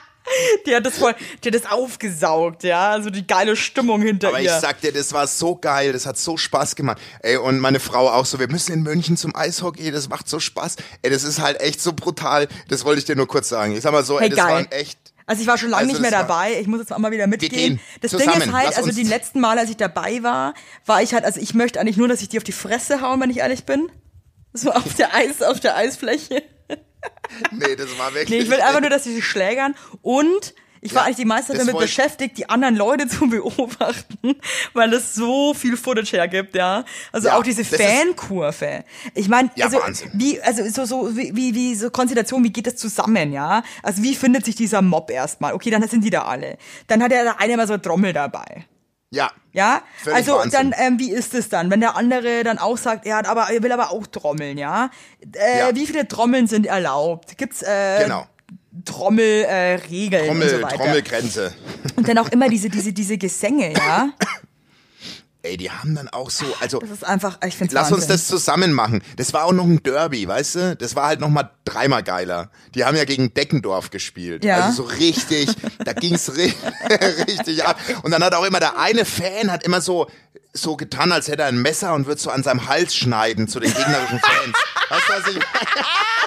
Die hat das aufgesaugt, ja, also die geile Stimmung hinter Aber ihr. ich sag dir, das war so geil, das hat so Spaß gemacht. Ey, und meine Frau auch so, wir müssen in München zum Eishockey, das macht so Spaß. Ey, das ist halt echt so brutal, das wollte ich dir nur kurz sagen. Ich sag mal so, Hey, ey, das geil. waren echt... Also ich war schon lange Also nicht mehr das war- dabei. Ich muss jetzt auch mal wieder mitgehen. gehen Das zusammen. Ding ist halt, Lass also uns- die letzten Male, als ich dabei war ich halt, also ich möchte eigentlich nur, dass ich die auf die Fresse hauen, wenn ich ehrlich bin. So auf der Eisfläche. Nee, das war wirklich... Nee, ich will einfach nur, dass sie sich schlägern und ich war Ja, eigentlich die meiste Zeit das damit wollt- beschäftigt, die anderen Leute zu beobachten, weil es so viel Footage hergibt, ja. Also Ja, auch diese das ist- Fankurve. Ich meine, Ja, also Wahnsinn. wie so Konstellation, wie geht das zusammen, ja? Also wie findet sich dieser Mob erstmal? Okay, dann sind die da alle. Dann hat ja der eine mal so eine Trommel dabei. Ja. Ja, Völlig also Wahnsinn. dann, wie ist es dann, wenn der andere dann auch sagt, er will aber auch trommeln, ja? Ja. Wie viele Trommeln sind erlaubt? Gibt's Genau. Trommelregeln und so weiter. Trommelgrenze. Und dann auch immer diese Gesänge, ja? Ey, die haben dann auch so, also... Das ist einfach, ich find's Lass uns Wahnsinn. das zusammen machen. Das war auch noch ein Derby, weißt du? Das war halt noch mal dreimal geiler. Die haben ja gegen Deckendorf gespielt. Ja. Also so richtig, da ging's richtig ab. Und dann hat auch immer der eine Fan hat immer so getan, als hätte er ein Messer und würde so an seinem Hals schneiden zu den gegnerischen Fans. Weißt du, was ich meine?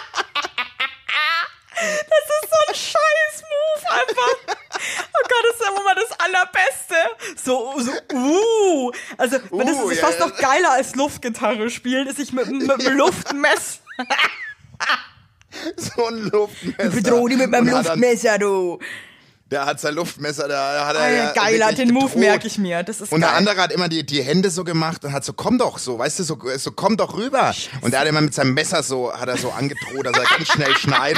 Das ist so ein scheiß Move einfach. Oh Gott, das ist ja wohl mal das Allerbeste. Also, das ist ja, fast ja. noch geiler als Luftgitarre spielen, ist sich mit dem Luftmesser. So ein Luftmesser. Bedroh die mit meinem Und hat dann- Luftmesser, du. Der hat sein Luftmesser, da hat er Alter, ja geiler, wirklich den Move bedroht. merke ich mir. Das ist Und geil. der andere hat immer die Hände so gemacht und hat so, komm doch so, weißt du, so komm doch rüber. Und der hat immer mit seinem Messer hat er so angedroht, dass er ganz schnell schneidet.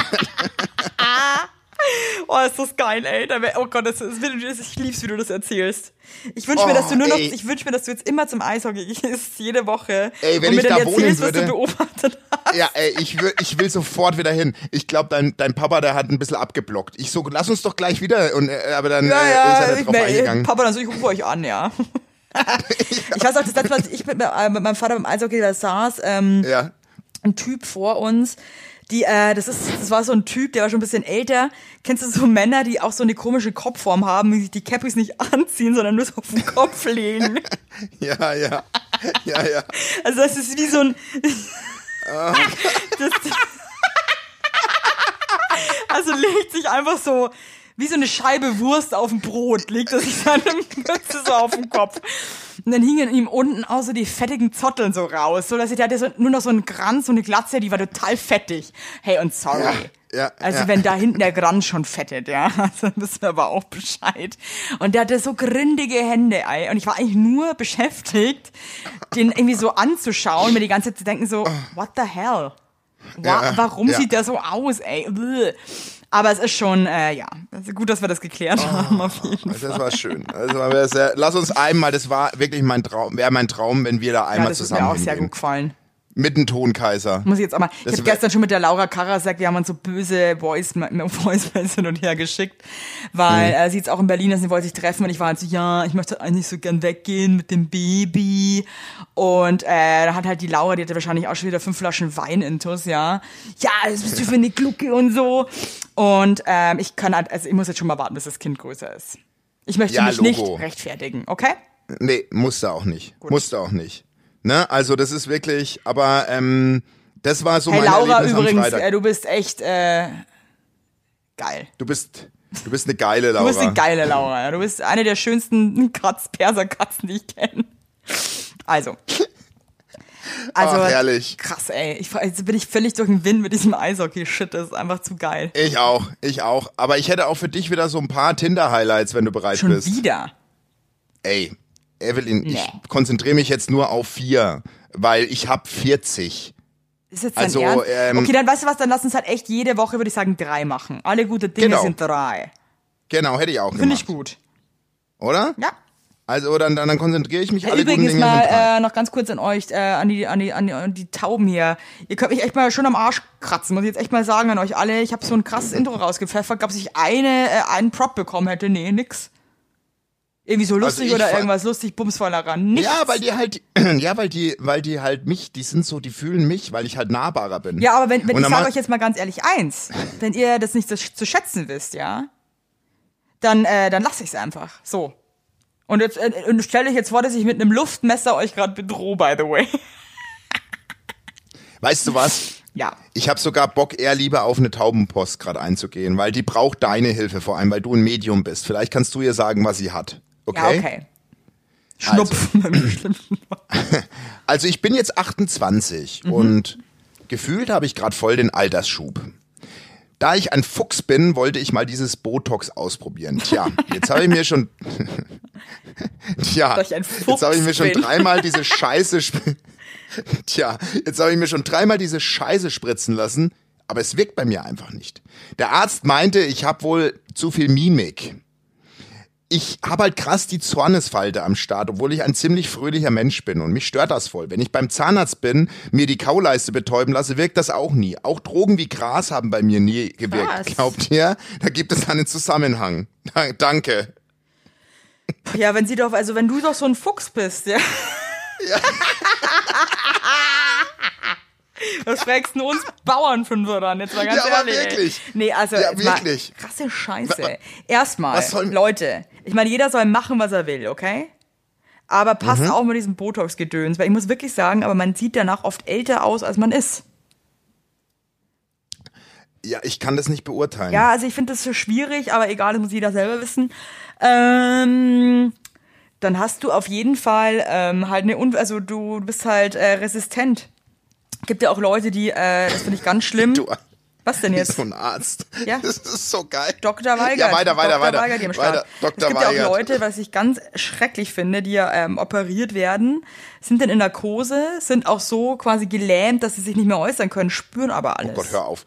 Oh, ist das geil, ey. Oh Gott, ich lieb's, wie du das erzählst. Ich wünsche mir, dass du ey. dass du jetzt immer zum Eishockey gehst, jede Woche. Ey, wenn und mir ich dann da wohnen erzählst, was du würde- beobachtet hast. Ja, ey, ich will sofort wieder hin. Ich glaube, dein Papa, der hat ein bisschen abgeblockt. Ich so, lass uns doch gleich wieder. Und, aber dann ist er da drauf eingegangen. Papa, also ich rufe euch an, ja. Ich weiß auch, das letzte Mal, als ich mit meinem Vater beim Eishockey da saß, Ja. ein Typ vor uns, das war so ein Typ, der war schon ein bisschen älter. Kennst du so Männer, die auch so eine komische Kopfform haben, die sich die Cappies nicht anziehen, sondern nur so auf den Kopf legen? Ja. Also das ist wie so ein... Also legt sich einfach so wie so eine Scheibe Wurst auf dem Brot, legt er sich seine Mütze so auf den Kopf. Und dann hingen ihm unten auch so die fettigen Zotteln so raus, so dass der hatte so, nur noch so einen Kranz, so eine Glatze, die war total fettig. Hey, und sorry. Ja, Also ja. wenn da hinten der Kranz schon fettet, ja, also wissen wir aber auch Bescheid. Und der hatte so grindige Hände, ey. Und ich war eigentlich nur beschäftigt, den irgendwie so anzuschauen, mir die ganze Zeit zu denken so, what the hell? Warum sieht der so aus, ey? Bäh. Aber es ist schon, also gut, dass wir das geklärt haben, auf jeden Fall. Das war schön. Lass uns einmal, das war wirklich wäre mein Traum, wenn wir da einmal Ja, das ist mir zusammen auch sehr hingehen. gut gefallen. Mit dem Tonkaiser. Muss ich jetzt auch mal. Ich Das habe wär- gestern schon mit der Laura Karasek, wir haben uns so böse Voice-Mails hin und her geschickt, weil sie jetzt auch in Berlin ist, sie wollte sich treffen und ich war halt so, ja, ich möchte eigentlich so gern weggehen mit dem Baby. Und da hat halt die Laura, die hatte wahrscheinlich auch schon wieder 5 Flaschen Wein intus, ja. Ja, das bist du für eine Glucke und so. Und ich muss jetzt schon mal warten, bis das Kind größer ist. Ich möchte Ja, mich nicht Logo. rechtfertigen, okay? Nee, musste auch nicht. Musste auch nicht. Ne? Also das ist wirklich, aber das war so Hey mein Laura, Erlebnis am übrigens, Freitag. du bist echt geil. Du bist eine geile Laura. Du bist eine geile Laura. Ja. Du bist eine der schönsten Perserkatzen, die ich kenne. Also, Ach, herrlich. krass, ey. Jetzt bin ich völlig durch den Wind mit diesem Eishockey-Shit. Das ist einfach zu geil. Ich auch. Aber ich hätte auch für dich wieder so ein paar Tinder-Highlights, wenn du bereit Schon bist. wieder. Ey, Evelyn, Nee. ich konzentriere mich jetzt nur auf 4, weil ich hab 40. Ist jetzt dein Also, Ernst? Okay, dann weißt du was, dann lass uns halt echt jede Woche, würde ich sagen, 3 machen. Alle gute Dinge Genau. sind 3. Genau, hätte ich auch Finde gemacht. ich gut. Oder? Ja. Also dann konzentriere ich mich alle guten Übrigens Dinge sind 3. mal noch ganz kurz an euch, an die Tauben hier. Ihr könnt mich echt mal schon am Arsch kratzen, muss ich jetzt echt mal sagen an euch alle. Ich habe so ein krasses Intro rausgepfeffert. Gab es nicht einen Prop bekommen hätte? Nee, nix. Irgendwie so lustig Also ich oder fand- irgendwas lustig, bumsvoller ran. Nichts. Ja, weil die halt mich, die fühlen mich, weil ich halt nahbarer bin. Ja, aber wenn Und ich dann sage mach- euch jetzt mal ganz ehrlich eins, wenn ihr das nicht zu schätzen wisst, ja, dann lasse ich es einfach. So. Und jetzt und stell euch jetzt vor, dass ich mit einem Luftmesser euch gerade bedrohe, by the way. Weißt du was? Ja. Ich habe sogar Bock, eher lieber auf eine Taubenpost gerade einzugehen, weil die braucht deine Hilfe, vor allem, weil du ein Medium bist. Vielleicht kannst du ihr sagen, was sie hat. Okay? Ja, okay. Schnupfen. Also ich bin jetzt 28 und gefühlt habe ich gerade voll den Altersschub. Da ich ein Fuchs bin, wollte ich mal dieses Botox ausprobieren. Tja, jetzt habe ich mir schon dreimal diese Scheiße spritzen lassen, aber es wirkt bei mir einfach nicht. Der Arzt meinte, ich habe wohl zu viel Mimik. Ich habe halt krass die Zornesfalte am Start, obwohl ich ein ziemlich fröhlicher Mensch bin und mich stört das voll. Wenn ich beim Zahnarzt bin, mir die Kauleiste betäuben lasse, wirkt das auch nie. Auch Drogen wie Gras haben bei mir nie gewirkt. Was? Glaubt ihr? Da gibt es einen Zusammenhang. Danke. Ja, wenn du doch so ein Fuchs bist, ja. Was fragst du uns Bauernfünfer dann? Jetzt mal ganz ehrlich. Aber wirklich. Nee, also wirklich. Krasse Scheiße. Erstmal, Leute, ich meine, jeder soll machen, was er will, okay? Aber passt auch mit diesem Botox-Gedöns, weil ich muss wirklich sagen, aber man sieht danach oft älter aus, als man ist. Ja, ich kann das nicht beurteilen. Ja, also ich finde das so schwierig, aber egal, das muss jeder selber wissen. Dann hast du auf jeden Fall du bist halt resistent. Gibt ja auch Leute, die, das finde ich ganz schlimm. Was denn jetzt? So ein Arzt. Ja. Das ist so geil. Dr. Weigert. Ja, weiter. Weigert, die am Start. Es gibt ja auch Leute, was ich ganz schrecklich finde, die ja operiert werden, sind dann in Narkose, sind auch so quasi gelähmt, dass sie sich nicht mehr äußern können, spüren aber alles. Oh Gott, hör auf.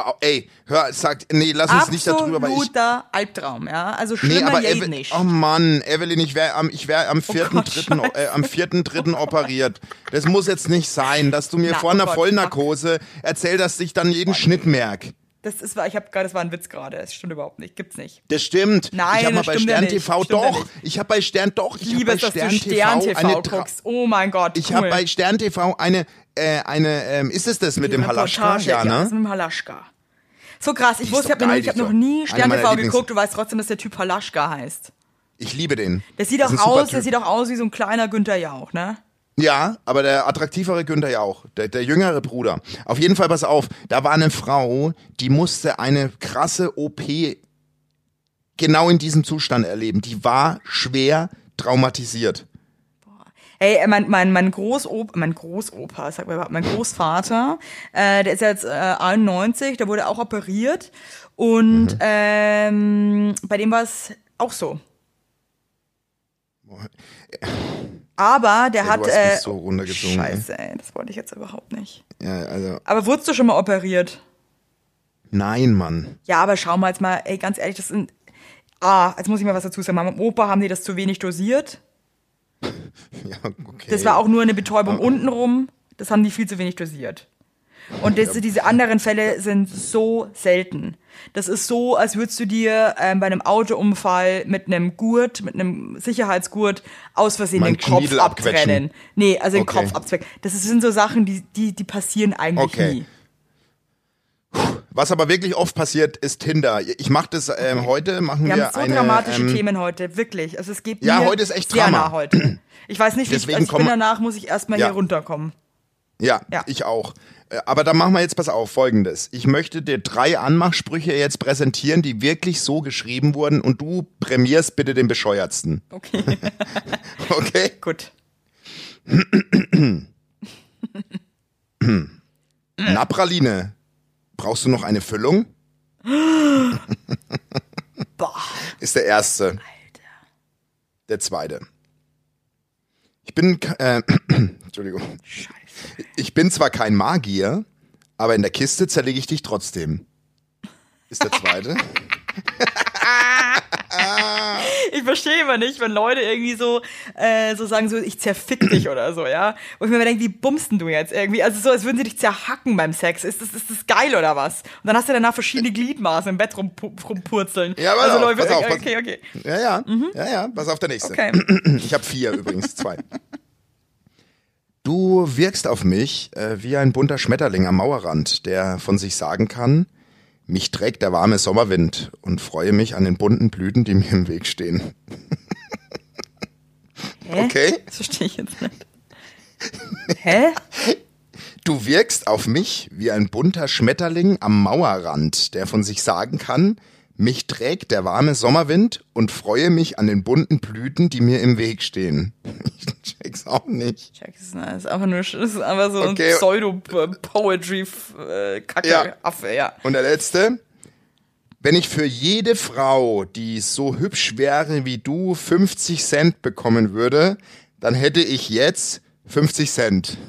Lass uns nicht darüber, weil absoluter Albtraum, ja. Also schlimmer geht nicht. Oh Mann, Evelyn, ich wär am 4.3. operiert. Das muss jetzt nicht sein, dass du mir vor einer Vollnarkose erzählst, dass ich dann jeden Schnitt merk. Das war ein Witz gerade. Das stimmt überhaupt nicht. Gibt's nicht. Das stimmt. Nein, ich habe mal bei Stern TV Ich liebe es, dass du Stern TV guckst. Oh mein Gott, cool. Ich habe bei Stern TV ist es das mit dem Halaschka? Ja, ne? Das mit dem Halaschka. So krass. Ich habe noch nie Stern TV geguckt. Du weißt trotzdem, dass der Typ Halaschka heißt. Ich liebe den. Der sieht auch aus wie so ein kleiner Günther Jauch, ne? Ja, aber der attraktivere Günther Jauch, der jüngere Bruder. Auf jeden Fall, pass auf, da war eine Frau, die musste eine krasse OP genau in diesem Zustand erleben. Die war schwer traumatisiert. Hey, mein Großvater, der ist jetzt 91, der wurde auch operiert und bei dem war es auch so. Aber der hat. Du hast mich so runtergezogen. Scheiße, ey, das wollte ich jetzt überhaupt nicht. Ja, also. Aber wurdest du schon mal operiert? Nein, Mann. Ja, aber schau mal jetzt mal, ey, ganz ehrlich, das sind. Jetzt muss ich mal was dazu sagen. Mama und Opa haben die das zu wenig dosiert. Ja, okay. Das war auch nur eine Betäubung untenrum. Das haben die viel zu wenig dosiert. Und diese anderen Fälle sind so selten. Das ist so, als würdest du dir bei einem Autounfall mit einem Sicherheitsgurt aus Versehen den Kopf abtrennen. Nee, also den Kopf abzwecken. Das sind so Sachen, die passieren eigentlich nie. Was aber wirklich oft passiert, ist Tinder. Ich mache das heute, wir haben so dramatische Themen heute, wirklich. Also es geht mir heute ist echt sehr Drama. nah heute. Ich weiß nicht, danach muss ich erstmal hier runterkommen. Ja, ich auch. Aber dann machen wir jetzt, pass auf, Folgendes. Ich möchte dir 3 Anmachsprüche jetzt präsentieren, die wirklich so geschrieben wurden und du prämierst bitte den bescheuertsten. Okay. Okay? Gut. Na, Praline, brauchst du noch eine Füllung? Boah. Ist der erste. Alter. Der zweite. Ich bin, Entschuldigung. Scheiße. Ich bin zwar kein Magier, aber in der Kiste zerlege ich dich trotzdem. Ist der zweite. Ich verstehe immer nicht, wenn Leute irgendwie so sagen, so ich zerfick dich oder so, ja. Wo ich mir denke, wie bummst denn du jetzt irgendwie? Also so, als würden sie dich zerhacken beim Sex. Ist das geil oder was? Und dann hast du danach verschiedene Gliedmaßen im Bett rumpurzeln. Ja, pass auf. Okay. Ja, pass auf, der nächste. Okay. Ich habe 4 übrigens, 2. Du wirkst auf mich wie ein bunter Schmetterling am Mauerrand, der von sich sagen kann, Mich trägt der warme Sommerwind und freue mich an den bunten Blüten, die mir im Weg stehen. Hä? Okay? Das verstehe ich jetzt nicht. Hä? Du wirkst auf mich wie ein bunter Schmetterling am Mauerrand, der von sich sagen kann, mich trägt der warme Sommerwind und freue mich an den bunten Blüten, die mir im Weg stehen. Ich check's auch nicht. Das ist einfach so Okay. ein Pseudo-Poetry-Kacke. Ja. Affe, ja. Und der letzte. Wenn ich für jede Frau, die so hübsch wäre wie du, 50 Cent bekommen würde, dann hätte ich jetzt 50 Cent.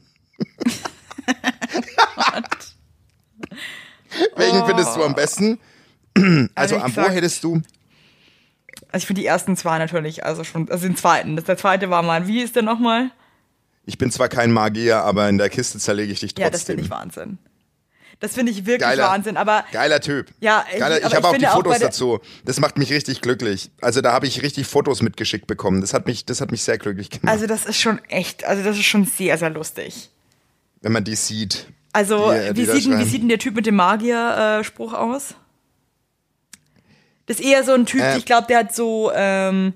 Welchen findest du am besten? Also am wo hättest du? Also ich finde die ersten zwei natürlich, also den zweiten. Der zweite war mal, wie ist der nochmal? Ich bin zwar kein Magier, aber in der Kiste zerlege ich dich trotzdem. Ja, das finde ich Wahnsinn. Das finde ich wirklich Geiler, Wahnsinn, aber... Geiler Typ. Ja, ich habe auch die Fotos dazu. Das macht mich richtig glücklich. Also da habe ich richtig Fotos mitgeschickt bekommen. Das hat mich sehr glücklich gemacht. Also das ist schon sehr, sehr lustig. Wenn man die sieht. Also wie sieht denn der Typ mit dem Magier-Spruch aus? Das ist eher so ein Typ, ich glaube, der hat so ein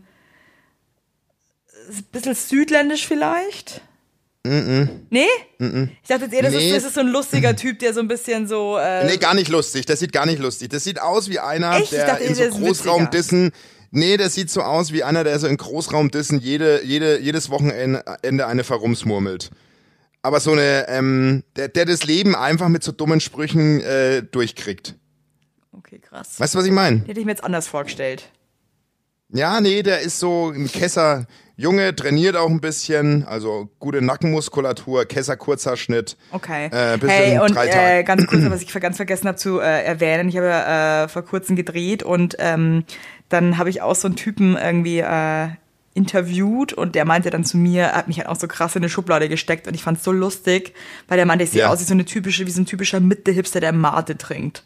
bisschen südländisch vielleicht. Nee? Ich dachte jetzt eher, das ist so ein lustiger Typ, der so ein bisschen so... Nee, gar nicht lustig. Das sieht gar nicht lustig. Das sieht aus wie einer, Echt? der dachte, in so Großraumdissen... Nee, das sieht so aus wie einer, der so in Großraumdissen jedes Wochenende eine verrumsmurmelt. Aber so eine, der das Leben einfach mit so dummen Sprüchen durchkriegt. Okay, krass. Weißt du, was ich meine? Hätte ich mir jetzt anders vorgestellt. Ja, nee, der ist so ein Kesser. Junge, trainiert auch ein bisschen, also gute Nackenmuskulatur, Kesser, Kurzhaarschnitt. Okay. Hey, und 3 Tage. ganz kurz, was ich ganz vergessen habe zu erwähnen, ich habe vor kurzem gedreht und dann habe ich auch so einen Typen irgendwie interviewt und der meinte dann zu mir, er hat mich halt auch so krass in eine Schublade gesteckt und ich fand's so lustig, weil der meinte, ich sehe aus wie so ein typischer Mitte-Hipster, der Mate trinkt.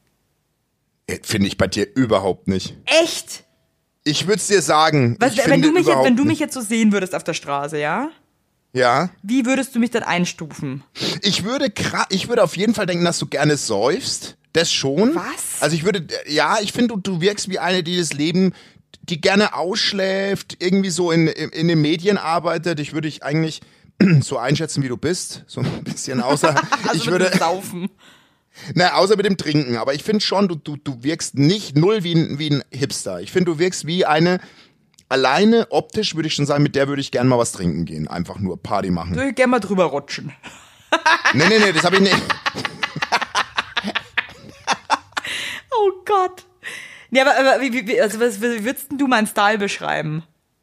Finde ich bei dir überhaupt nicht. Echt? Ich würde es dir sagen. Wenn du mich jetzt so sehen würdest auf der Straße, ja? Ja. Wie würdest du mich dann einstufen? Ich würde auf jeden Fall denken, dass du gerne säufst. Das schon. Was? Also ich finde, du wirkst wie eine, die das Leben, die gerne ausschläft, irgendwie so in den Medien arbeitet. Ich würde dich eigentlich so einschätzen, wie du bist. So ein bisschen außer. Also ich würde saufen. Na, außer mit dem Trinken. Aber ich finde schon, du wirkst nicht null wie ein Hipster. Ich finde, du wirkst wie eine, alleine optisch würde ich schon sagen, mit der würde ich gerne mal was trinken gehen. Einfach nur Party machen. Würde ich gerne mal drüber rutschen. Nee, das habe ich nicht. Oh Gott. Nee, aber wie würdest denn du meinen Style beschreiben?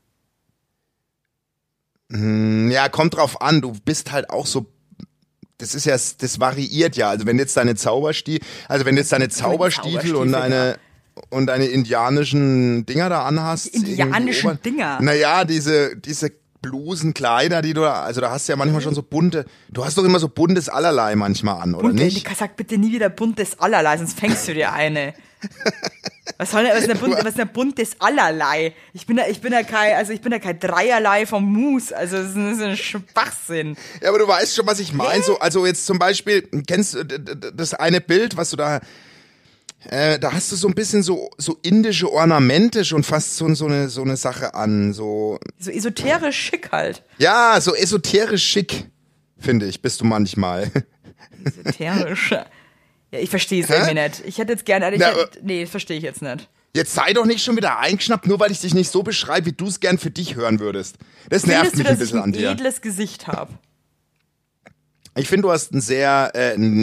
Ja, kommt drauf an. Du bist halt auch so. Das variiert ja. Also wenn jetzt deine Zauberstiefel und deine indianischen Dinger da anhast. Indianischen Dinger? Naja, diese Blusenkleider, die da hast du ja manchmal schon so bunte, du hast doch immer so buntes Allerlei manchmal an, oder nicht? Sag bitte nie wieder buntes Allerlei, sonst fängst du dir eine. Was ist denn buntes Allerlei? Ich bin ja kein Dreierlei vom Mus, also das ist ein Schwachsinn. Ja, aber du weißt schon, was ich meine. So, also jetzt zum Beispiel, kennst du das eine Bild, was du da hast du so ein bisschen so indische Ornamente schon fast so eine Sache an, so esoterisch schick halt. Ja, so esoterisch schick, finde ich, bist du manchmal. Esoterisch. Ja, ich verstehe es irgendwie nicht. Ich hätte jetzt gerne, das verstehe ich jetzt nicht. Jetzt sei doch nicht schon wieder eingeschnappt, nur weil ich dich nicht so beschreibe, wie du es gern für dich hören würdest. Das nervt mich ein bisschen an dir. Findest du, dass ich ein edles Gesicht habe? Ich finde, du hast ein sehr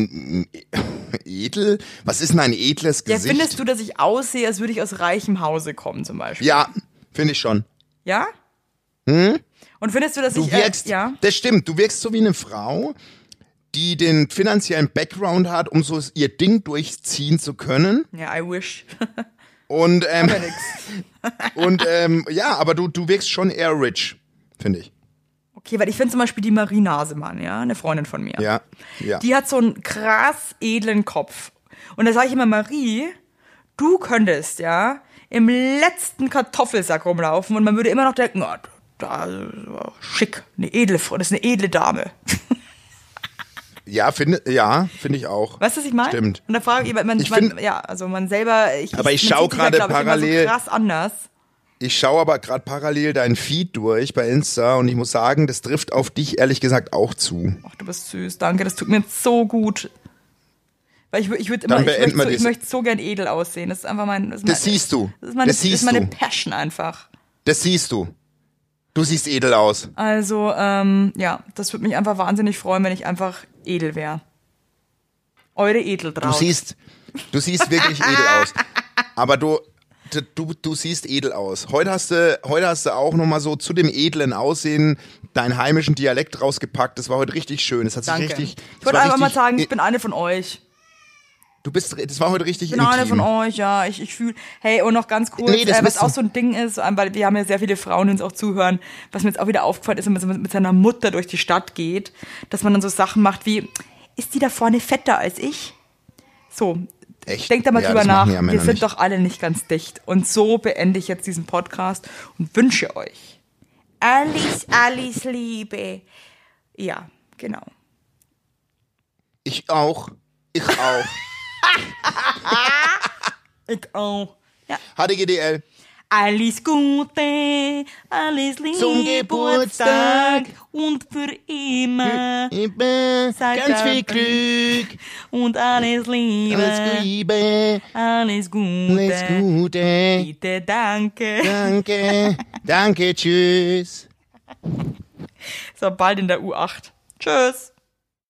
edel. Was ist denn ein edles Gesicht? Ja, findest du, dass ich aussehe, als würde ich aus reichem Hause kommen, zum Beispiel? Ja, finde ich schon. Ja? Und findest du, dass ich wirkst, ja? Das stimmt, du wirkst so wie eine Frau, die den finanziellen Background hat, um so ihr Ding durchziehen zu können. Ja, I wish. Und aber nix. ja, aber du wirkst schon eher rich, finde ich. Okay, weil ich finde zum Beispiel die Marie Nasemann, ja, eine Freundin von mir. Ja. Die hat so einen krass edlen Kopf. Und da sage ich immer, Marie, du könntest, ja, im letzten Kartoffelsack rumlaufen und man würde immer noch denken, da schick, eine edle Frau, das ist eine edle Dame. finde ich auch. Weißt du, was ich meine? Stimmt. Und da frage ich, man selber, aber ich schaue man sieht sich gerade glaub ich, parallel. immer so krass anders. Ich schaue aber gerade parallel deinen Feed durch bei Insta und ich muss sagen, das trifft auf dich ehrlich gesagt auch zu. Ach, du bist süß, danke, das tut mir so gut. Weil ich möchte so gern edel aussehen. Das ist einfach siehst du. Das ist meine Passion einfach. Das siehst du. Du siehst edel aus. Also, das würde mich einfach wahnsinnig freuen, wenn ich einfach edel wäre. Eure Edeltraut. Du siehst wirklich edel aus. Aber du siehst edel aus. Heute hast du auch nochmal so zu dem edlen Aussehen deinen heimischen Dialekt rausgepackt. Das war heute richtig schön. Das hat sich Danke. richtig. Ich wollte einfach mal sagen, ich bin eine von euch. Das war heute richtig intim. Ich bin eine von euch, ja. Ich fühle, hey, und noch ganz kurz, was auch so ein Ding ist, weil wir haben ja sehr viele Frauen, die uns auch zuhören, was mir jetzt auch wieder aufgefallen ist, wenn man mit seiner Mutter durch die Stadt geht, dass man dann so Sachen macht wie, ist die da vorne fetter als ich? So, echt? Denkt da mal drüber nach, ja wir sind doch alle nicht ganz dicht. Und so beende ich jetzt diesen Podcast und wünsche euch alles Liebe. Ja, genau. Ich auch. Ich auch. Ja. HDGDL. Alles Gute, alles Liebe zum Geburtstag und für immer. Seid Ganz viel dabei. Glück Und alles Liebe. Alles Liebe. Alles Gute. Alles Gute. Bitte, danke. Danke, tschüss. So, bald in der U8. Tschüss.